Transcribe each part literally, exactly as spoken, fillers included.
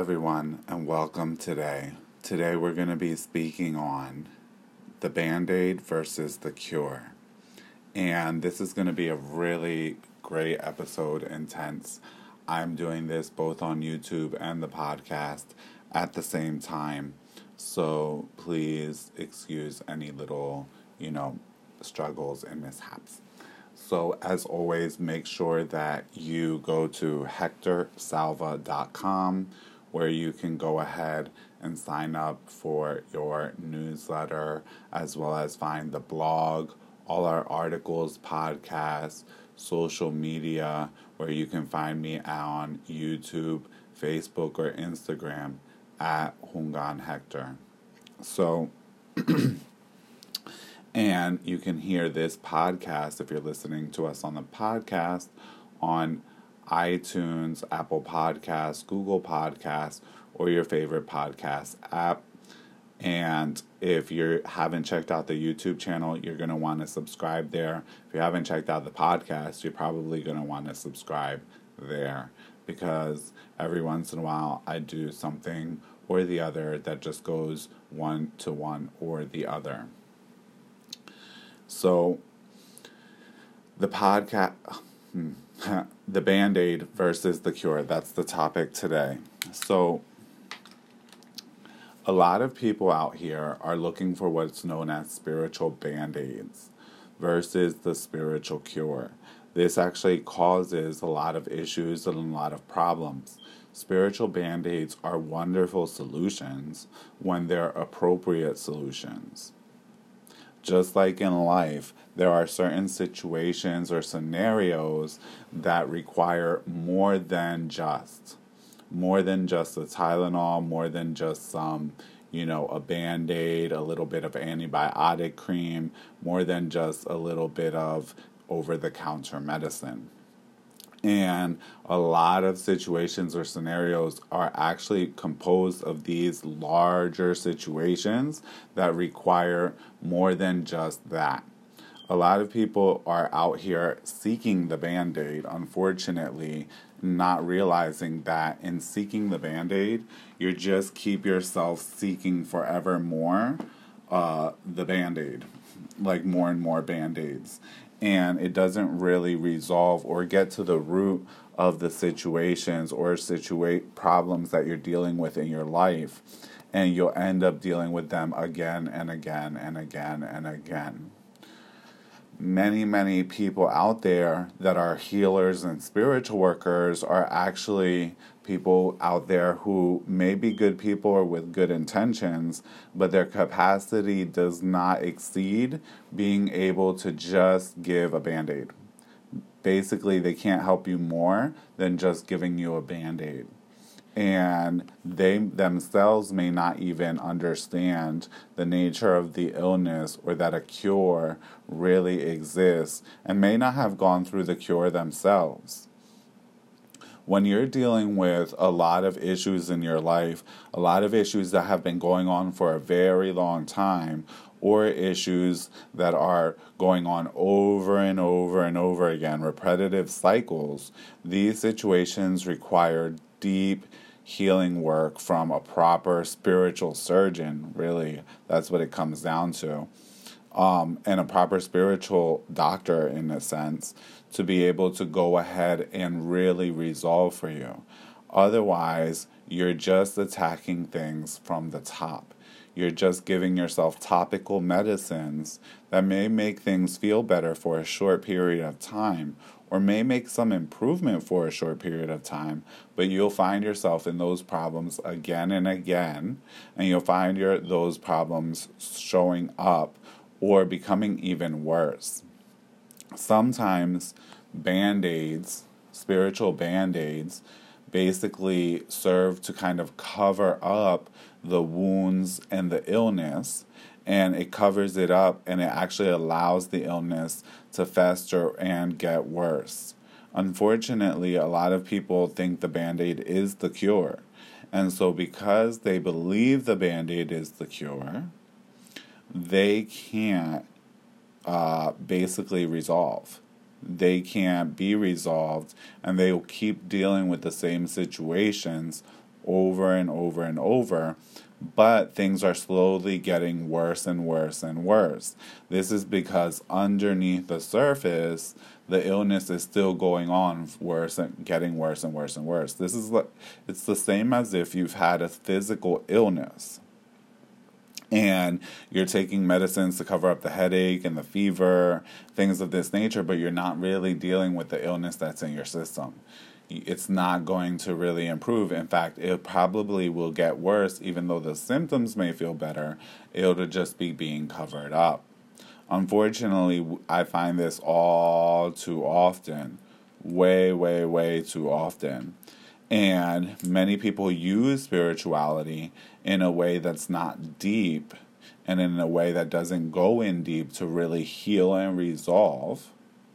everyone, and welcome today. Today we're going to be speaking on the Band-Aid versus the cure. And this is going to be a really great episode, intense. I'm doing this both on YouTube and the podcast at the same time. So please excuse any little, you know, struggles and mishaps. So, as always, make sure that you go to hector salva dot com where you can go ahead and sign up for your newsletter, as well as find the blog, all our articles, podcasts, social media, where you can find me on YouTube, Facebook, or Instagram at Hungan Hector. So, and you can hear this podcast, if you're listening to us on the podcast, on iTunes, Apple Podcasts, Google Podcasts, or your favorite podcast app. And if you haven't checked out the YouTube channel, you're going to want to subscribe there. If you haven't checked out the podcast, you're probably going to want to subscribe there, because every once in a while I do something or the other that just goes one to one or the other. So, the podcast, the Band-Aid versus the cure, that's the topic today. So, a lot of people out here are looking for what's known as spiritual Band-Aids versus the spiritual cure. This actually causes a lot of issues and a lot of problems. Spiritual Band-Aids are wonderful solutions when they're appropriate solutions. Just like in life, there are certain situations or scenarios that require more than just, more than just a Tylenol, more than just some, you know, a Band-Aid, a little bit of antibiotic cream, more than just a little bit of over-the-counter medicine. And a lot of situations or scenarios are actually composed of these larger situations that require more than just that. A lot of people are out here seeking the Band-Aid, unfortunately, not realizing that in seeking the Band-Aid, you just keep yourself seeking forever more uh, the Band-Aid, like more and more Band-Aids. And it doesn't really resolve or get to the root of the situations or situa- problems that you're dealing with in your life. And you'll end up dealing with them again and again and again and again. Many, many people out there that are healers and spiritual workers are actually people out there who may be good people or with good intentions, but their capacity does not exceed being able to just give a Band-Aid. Basically, they can't help you more than just giving you a Band-Aid. And they themselves may not even understand the nature of the illness or that a cure really exists, and may not have gone through the cure themselves. When you're dealing with a lot of issues in your life, a lot of issues that have been going on for a very long time, or issues that are going on over and over and over again, repetitive cycles, these situations require deep healing work from a proper spiritual surgeon, really. That's what it comes down to. Um, and a proper spiritual doctor, in a sense, to be able to go ahead and really resolve for you. Otherwise, you're just attacking things from the top. You're just giving yourself topical medicines that may make things feel better for a short period of time, or may make some improvement for a short period of time, but you'll find yourself in those problems again and again, and you'll find your those problems showing up or becoming even worse. Sometimes Band-Aids, spiritual Band-Aids, basically serve to kind of cover up the wounds and the illness, and it covers it up, and it actually allows the illness to fester and get worse. Unfortunately, a lot of people think the Band-Aid is the cure. And so because they believe the Band-Aid is the cure, they can't uh, basically resolve. They can't be resolved, and they will keep dealing with the same situations over and over and over, but things are slowly getting worse and worse and worse. This is because underneath the surface, the illness is still going on worse and getting worse and worse and worse. This is like, it's the same as if you've had a physical illness and you're taking medicines to cover up the headache and the fever, things of this nature, but you're not really dealing with the illness that's in your system. It's not going to really improve. In fact, it probably will get worse, even though the symptoms may feel better. It'll just be being covered up. Unfortunately, I find this all too often. Way, way, way too often. And many people use spirituality in a way that's not deep and in a way that doesn't go in deep to really heal and resolve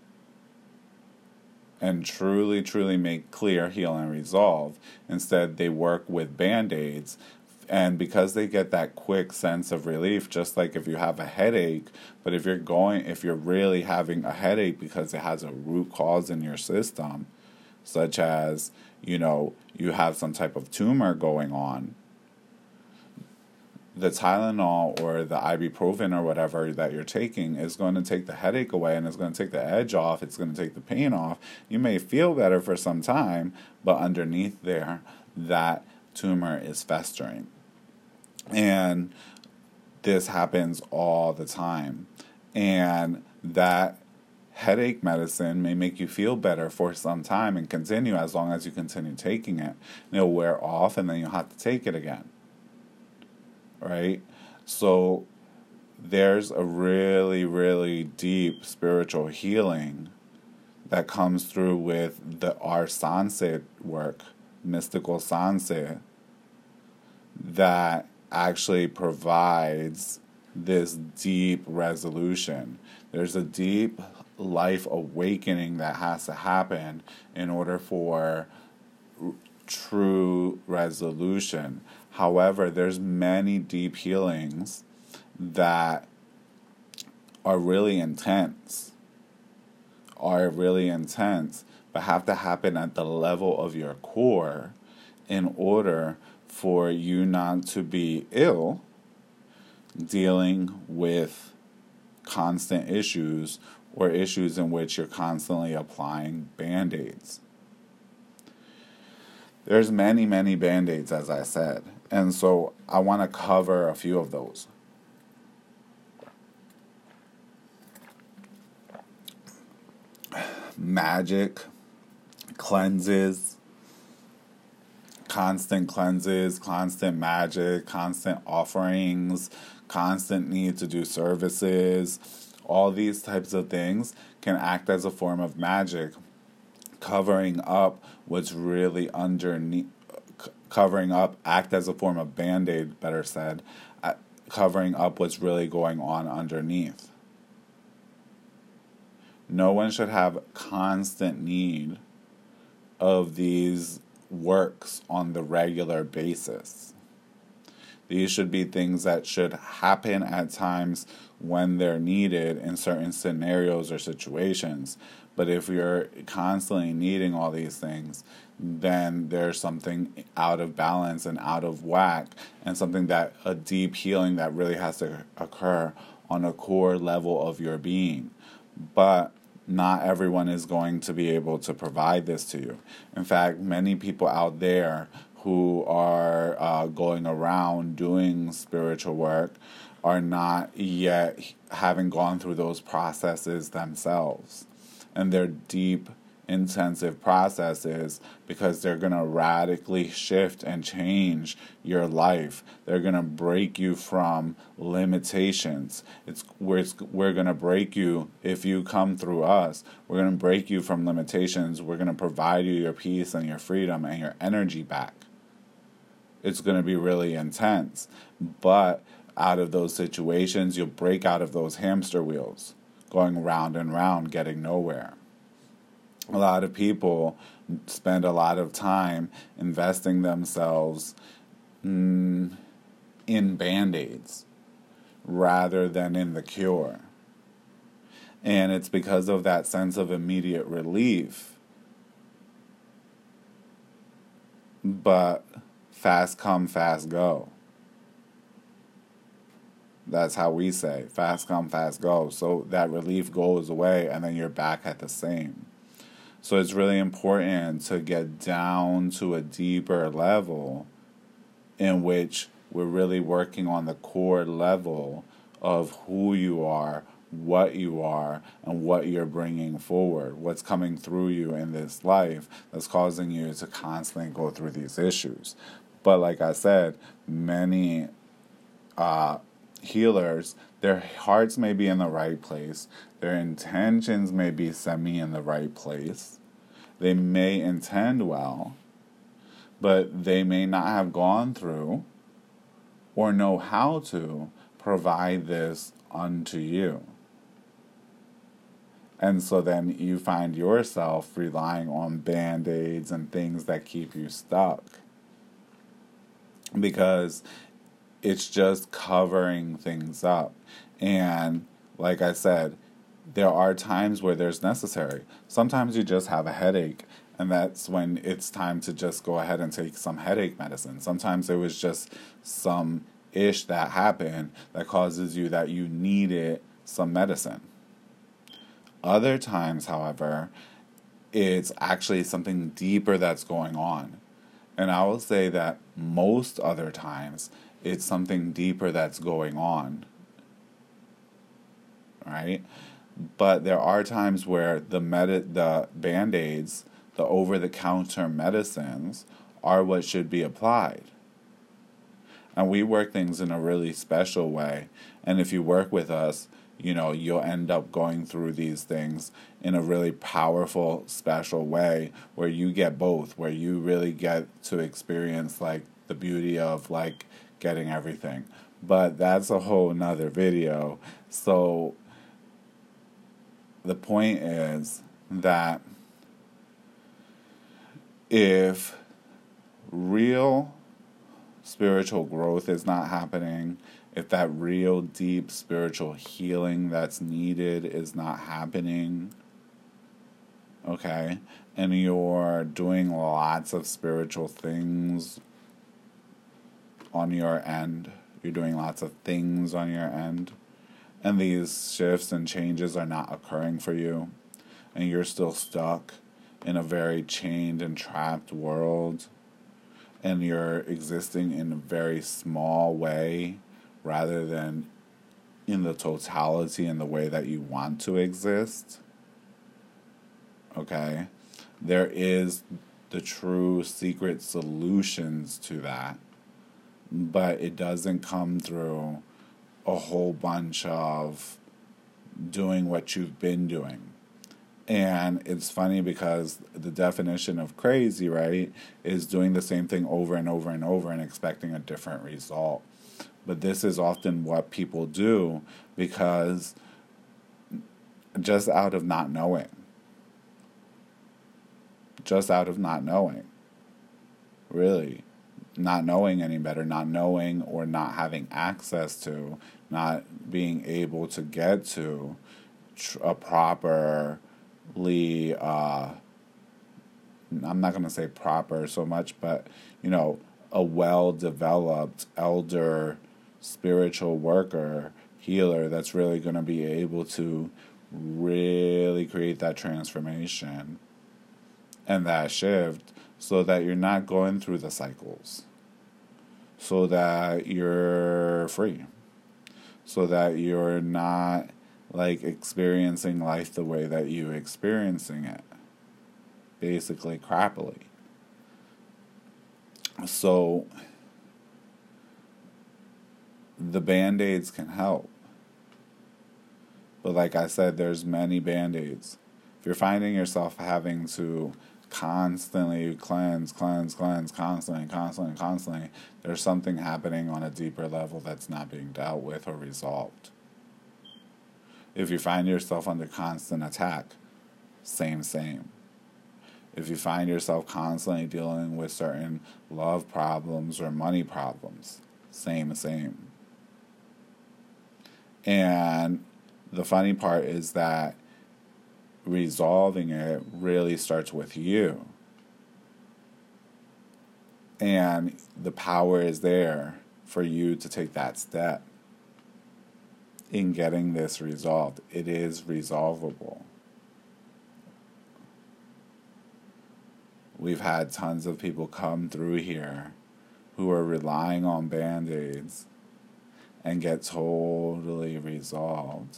and truly, truly make clear, heal, and resolve. Instead, they work with Band-Aids. And because they get that quick sense of relief, just like if you have a headache, but if you're going, if you're really having a headache because it has a root cause in your system, such as, you know, you have some type of tumor going on, the Tylenol or the ibuprofen or whatever that you're taking is going to take the headache away and it's going to take the edge off. It's going to take the pain off. You may feel better for some time, but underneath there, that tumor is festering. And this happens all the time. And that headache medicine may make you feel better for some time and continue as long as you continue taking it. And it'll wear off and then you'll have to take it again. Right? So there's a really, really deep spiritual healing that comes through with the our Sanse work, mystical Sanse, that actually provides this deep resolution. There's a deep life awakening that has to happen in order for r- true resolution. However, there's many deep healings that are really intense, are really intense, but have to happen at the level of your core in order for you not to be ill, dealing with constant issues or issues in which you're constantly applying Band-Aids. There's many, many Band-Aids, as I said, and so I want to cover a few of those. Magic, cleanses, constant cleanses, constant magic, constant offerings, constant need to do services, all these types of things can act as a form of magic, covering up what's really underneath, covering up, act as a form of Band-Aid, better said, covering up what's really going on underneath. No one should have constant need of these works on the regular basis. These should be things that should happen at times when they're needed in certain scenarios or situations. But if you're constantly needing all these things, then there's something out of balance and out of whack, and something that a deep healing that really has to occur on a core level of your being. But not everyone is going to be able to provide this to you. In fact, many people out there who are uh, going around doing spiritual work are not yet having gone through those processes themselves. And they're deep, intensive processes because they're going to radically shift and change your life. They're going to break you from limitations. It's we're, it's, we're going to break you if you come through us. We're going to break you from limitations. We're going to provide you your peace and your freedom and your energy back. It's going to be really intense. But out of those situations, you'll break out of those hamster wheels, going round and round, getting nowhere. A lot of people spend a lot of time investing themselves mm, in Band-Aids rather than in the cure. And it's because of that sense of immediate relief. But fast come, fast go. That's how we say, fast come, fast go. So that relief goes away and then you're back at the same. So it's really important to get down to a deeper level in which we're really working on the core level of who you are, what you are, and what you're bringing forward, what's coming through you in this life that's causing you to constantly go through these issues. But like I said, many uh, healers, their hearts may be in the right place, their intentions may be semi in the right place, they may intend well, but they may not have gone through or know how to provide this unto you. And so then you find yourself relying on band-aids and things that keep you stuck, because it's just covering things up. And like I said, there are times where there's necessary. Sometimes you just have a headache, and that's when it's time to just go ahead and take some headache medicine. Sometimes it was just some ish that happened that causes you that you needed some medicine. Other times, however, it's actually something deeper that's going on. And I will say that most other times, it's something deeper that's going on. Right? But there are times where the med- the Band-Aids, the over-the-counter medicines, are what should be applied. And we work things in a really special way. And if you work with us, you know, you'll end up going through these things in a really powerful, special way where you get both, where you really get to experience, like, the beauty of, like, getting everything. But that's a whole nother video. So the point is that if real spiritual growth is not happening, if that real deep spiritual healing that's needed is not happening, okay, and you're doing lots of spiritual things on your end, you're doing lots of things on your end, and these shifts and changes are not occurring for you, and you're still stuck in a very chained and trapped world, and you're existing in a very small way rather than in the totality and the way that you want to exist, okay, there is the true secret solutions to that, but it doesn't come through a whole bunch of doing what you've been doing. And it's funny because the definition of crazy, right, is doing the same thing over and over and over and expecting a different result. But this is often what people do because just out of not knowing. Just out of not knowing. Really. Not knowing any better, not knowing or not having access to, not being able to get to a properly, uh, I'm not going to say proper so much, but, you know, a well-developed elder spiritual worker, healer that's really going to be able to really create that transformation and that shift so that you're not going through the cycles, so that you're free, so that you're not like experiencing life the way that you're experiencing it, basically crappily. So the Band-Aids can help. But like I said, there's many Band-Aids. If you're finding yourself having to constantly cleanse, cleanse, cleanse, constantly, constantly, constantly, there's something happening on a deeper level that's not being dealt with or resolved. If you find yourself under constant attack, same, same. If you find yourself constantly dealing with certain love problems or money problems, same, same. And the funny part is that resolving it really starts with you. And the power is there for you to take that step in getting this resolved. It is resolvable. We've had tons of people come through here who are relying on Band-Aids and get totally resolved.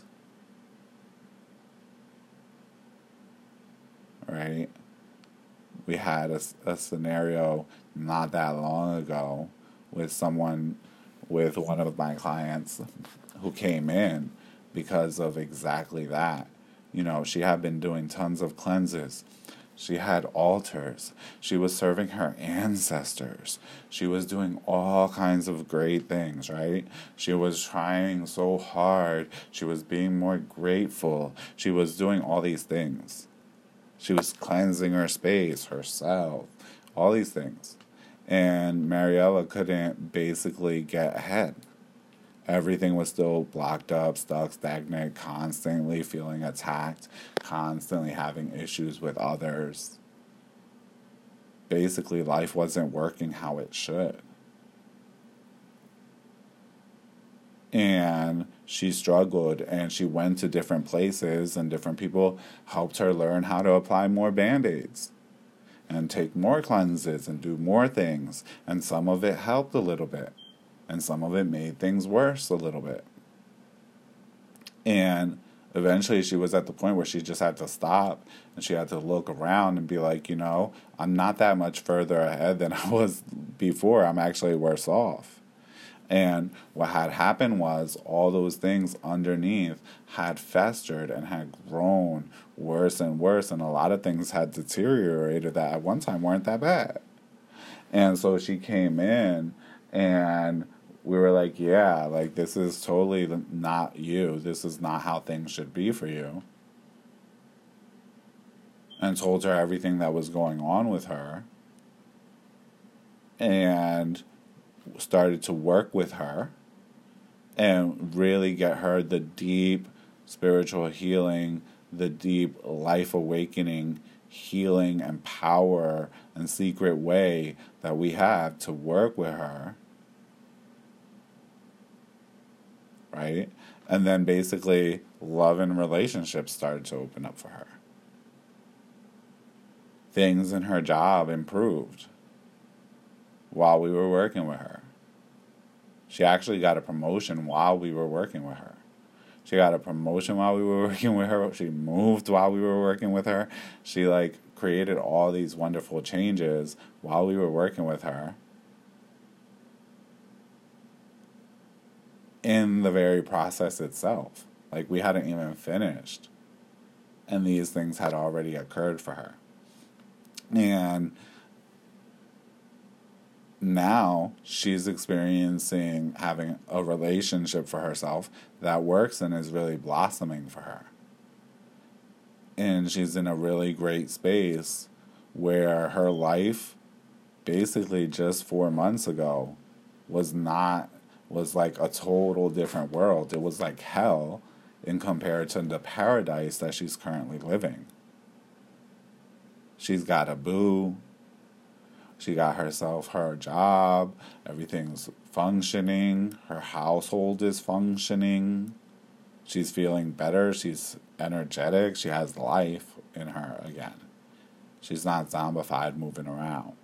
Right? We had a, a scenario not that long ago with someone, with one of my clients who came in because of exactly that. You know, she had been doing tons of cleanses. She had altars. She was serving her ancestors. She was doing all kinds of great things, right? She was trying so hard. She was being more grateful. She was doing all these things. She was cleansing her space, herself, all these things. And Mariella couldn't basically get ahead. Everything was still blocked up, stuck, stagnant, constantly feeling attacked, constantly having issues with others. Basically, life wasn't working how it should. And she struggled, and she went to different places, and different people helped her learn how to apply more Band-Aids and take more cleanses and do more things. And some of it helped a little bit. And some of it made things worse a little bit. And eventually she was at the point where she just had to stop, and she had to look around and be like, you know, I'm not that much further ahead than I was before. I'm actually worse off. And what had happened was all those things underneath had festered and had grown worse and worse, and a lot of things had deteriorated that at one time weren't that bad. And so she came in, and we were like, yeah, like, this is totally not you. This is not how things should be for you. And told her everything that was going on with her. And started to work with her and really get her the deep spiritual healing, the deep life awakening, healing and power and secret way that we have to work with her. Right? And then basically love and relationships started to open up for her. Things in her job improved while we were working with her. She actually got a promotion while we were working with her. She got a promotion while we were working with her. She moved while we were working with her. She, like, created all these wonderful changes while we were working with her. In the very process itself. Like, we hadn't even finished. And these things had already occurred for her. And now she's experiencing having a relationship for herself that works and is really blossoming for her. And she's in a really great space where her life, basically just four months ago, was not, was like a total different world. It was like hell in comparison to the paradise that she's currently living. She's got a boo. She got herself her job. Everything's functioning. Her household is functioning. She's feeling better. She's energetic. She has life in her again. She's not zombified moving around.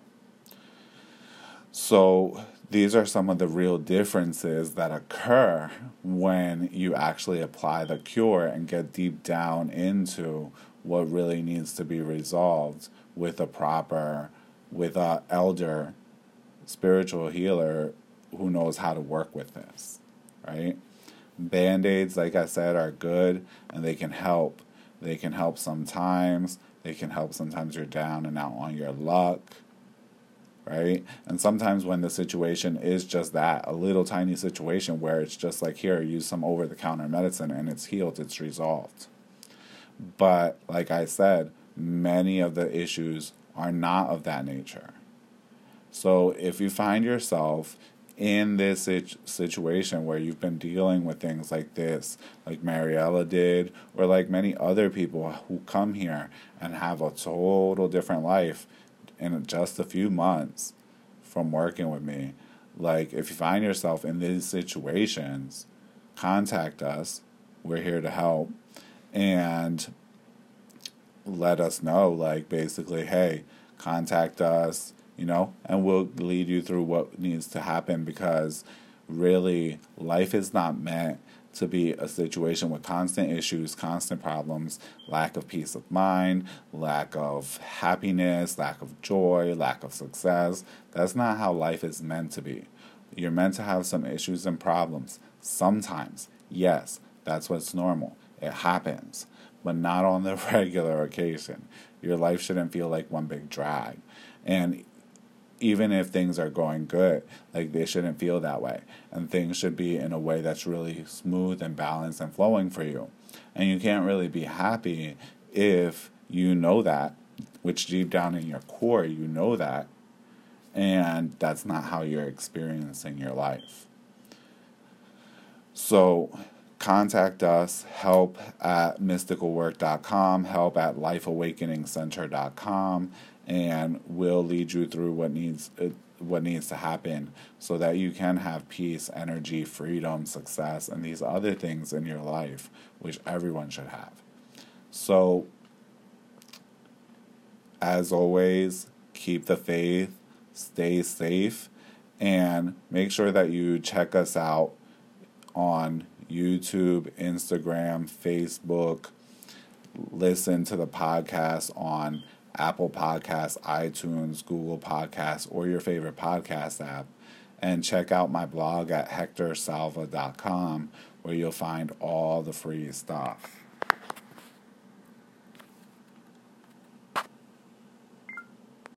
So these are some of the real differences that occur when you actually apply the cure and get deep down into what really needs to be resolved with a proper, with a elder spiritual healer who knows how to work with this, right? Band-Aids, like I said, are good, and they can help. They can help sometimes. They can help sometimes you're down and out on your luck, right? And sometimes when the situation is just that, a little tiny situation where it's just like, here, use some over-the-counter medicine, and it's healed, it's resolved. But, like I said, many of the issues are not of that nature. So if you find yourself in this situation where you've been dealing with things like this, like Mariella did, or like many other people who come here and have a total different life in just a few months from working with me. Like, if you find yourself in these situations, contact us. We're here to help. And let us know, like, basically, hey, contact us, you know, and we'll lead you through what needs to happen, because really, life is not meant to be a situation with constant issues, constant problems, lack of peace of mind, lack of happiness, lack of joy, lack of success. That's not how life is meant to be. You're meant to have some issues and problems. Sometimes, yes, that's what's normal. It happens, but not on the regular occasion. Your life shouldn't feel like one big drag. And even if things are going good, like, they shouldn't feel that way. And things should be in a way that's really smooth and balanced and flowing for you. And you can't really be happy if you know that, which deep down in your core, you know that, and that's not how you're experiencing your life. So contact us, help at mystical work dot com, help at life awakening center dot com, and we'll lead you through what needs uh, what needs to happen so that you can have peace, energy, freedom, success, and these other things in your life, which everyone should have. So, as always, keep the faith, stay safe, and make sure that you check us out on YouTube, Instagram, Facebook. Listen to the podcast on Apple Podcasts, iTunes, Google Podcasts, or your favorite podcast app. And check out my blog at hector salva dot com, where you'll find all the free stuff.